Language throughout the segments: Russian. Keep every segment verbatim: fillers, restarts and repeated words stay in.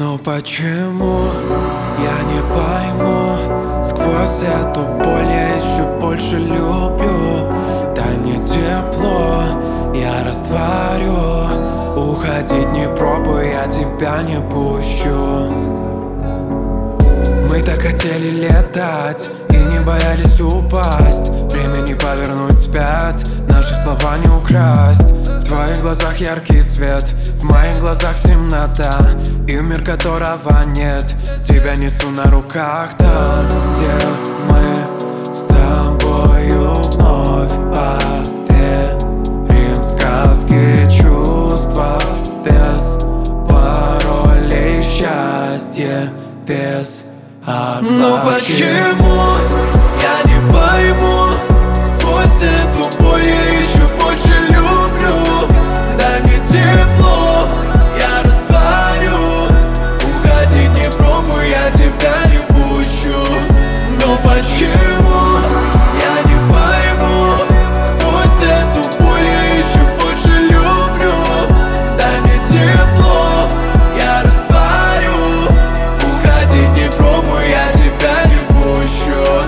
Но почему я не пойму? Сквозь эту боль я еще больше люблю. Дай мне тепло, я растворю. Уходить не пробуй, я тебя не пущу. Мы так хотели летать и не боялись упасть. Время не повернуть вспять, наши слова не украсть. В твоих глазах яркий свет, в моих глазах темнота, и мир, которого нет, тебя несу на руках там, где мы с тобою вновь поверим в сказки чувства. Без паролей счастье, без огласки. Но почему я не пойму? Сквозь эту боль я еще больше люблю. Дай мне тепло, я растворю. Уходить не пробуй, я тебя не пущу. Но почему я не пойму? Сквозь эту боль я еще больше люблю. Дай мне тепло, я растворю. Уходить не пробуй, я тебя не пущу.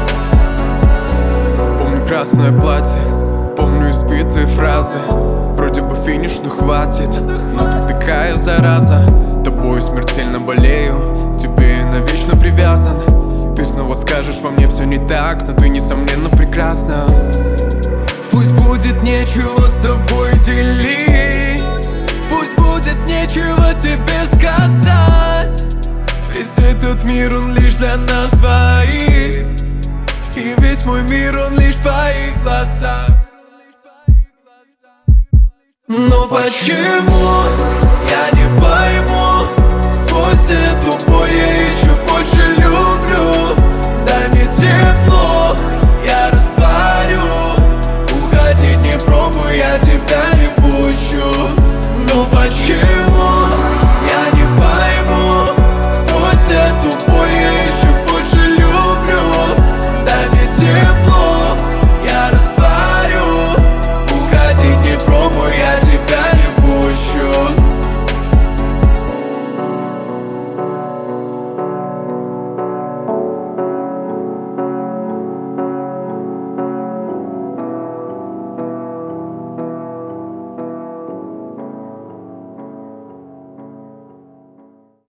Помню красное платье, помню избитые фразы. Вроде бы финиш, но хватит, но ты такая зараза. Тобой смертельно болею, к тебе я навечно привязан. Ты снова скажешь, во мне все не так, но ты несомненно прекрасна. Пусть будет нечего с тобой делить, пусть будет нечего тебе сказать. Весь этот мир, он лишь для нас двоих, и весь мой мир, он лишь в твоих глазах. Но почему я не пойму?